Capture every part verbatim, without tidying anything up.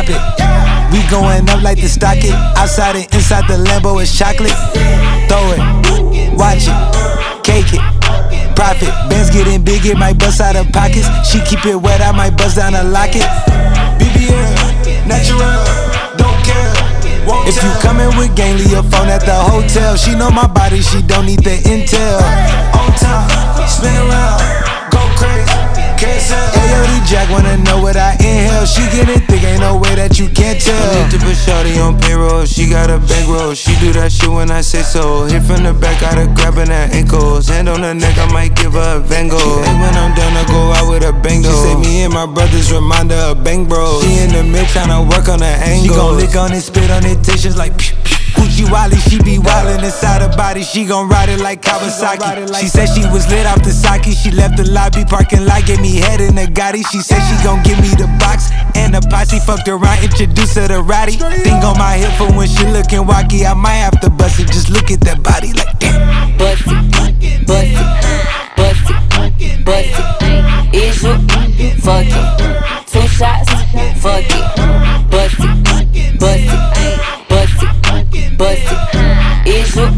it. We going up like the stock it. Outside and inside the Lambo is chocolate. Throw it, watch it, cake it. Profit, bands getting big, it might bust out of pockets. She keep it wet, I might bust down a locket. B B L, natural, don't care. If you comin' with gang, leave your phone at the hotel. She know my body, she don't need the intel. On top, spin around, go crazy, can't sell. Ayo, Jack wanna know what I inhale. She getting thick, ain't no way that you can't tell. I need to put shawty on payroll, she got a bankroll. She do that shit when I say so. Hit from the back, gotta grabbing her ankles. Hand on her neck, I might give her a Van Gogh. And when I'm done, I go out with a bang though. She say me and my brothers remind her of bang bros. She in the mid tryna work on her angle. She gon' lick on it, spit on it, tissues like pew pew. Uchi Wally, she be wildin' inside her body. She gon' ride it like Kawasaki. She said she was lit off the sake. She left the lobby parking lot, gave me head in the Gotti. She said she gon' give me the box and the posse. Fucked around, introduced her to Roddy. Thing on my hip for when she looking wacky. I might have to bust it, just look at that body like damn. Bust it, bust it, bust it, bust it. Is you fucking? Two shots, fuck it. Bust it, bust it, bust it. Bust it, is you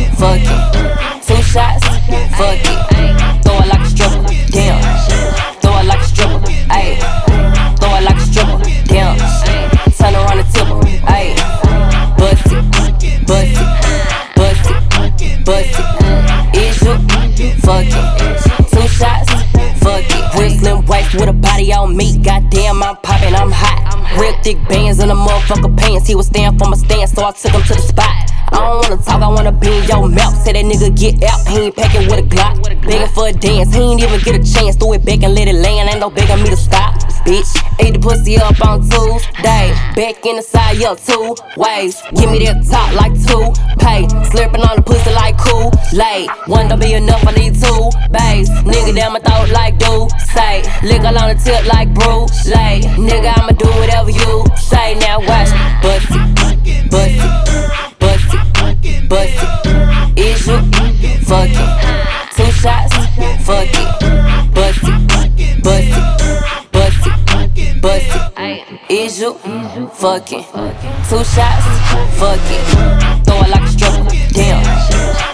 fucking? Two shots, fuck it. Throw it like a stripper, damn. Throw it like a stripper, ayy. Throw it like a stripper, damn. Turn around and tip her, ayy. Bust it, bust it, bust it, bust it. Is you fucking? Two shots, fuck it. Real slim waist with a body on me. Goddamn, I'm poppin', I'm hot. Real thick bands in the motherfucker pants. He was staying for my stance, so I took him to the spot. I don't wanna talk, I wanna be in your mouth. Say that nigga get out, he ain't packing with a Glock. Begging for a dance, he ain't even get a chance. Threw it back and let it land, ain't no begging me to stop. Bitch, ate the pussy up on Tuesday. Back in the side, yeah, two ways. Give me that top like two pay. Slurping on the pussy like Kool-Aid. One don't be enough, I need two bays. Nigga down my throat like do say. Lick on the tip like Bruce Lee. Nigga, I'ma do whatever you say. Now watch me, bust it, bust it, bust it, bust it. Is you fucking? Two shots, fuck it. Bust it, bust it, bust it, bust it. Is you fucking? Two shots, fuck it. Throw it like a stripper, damn.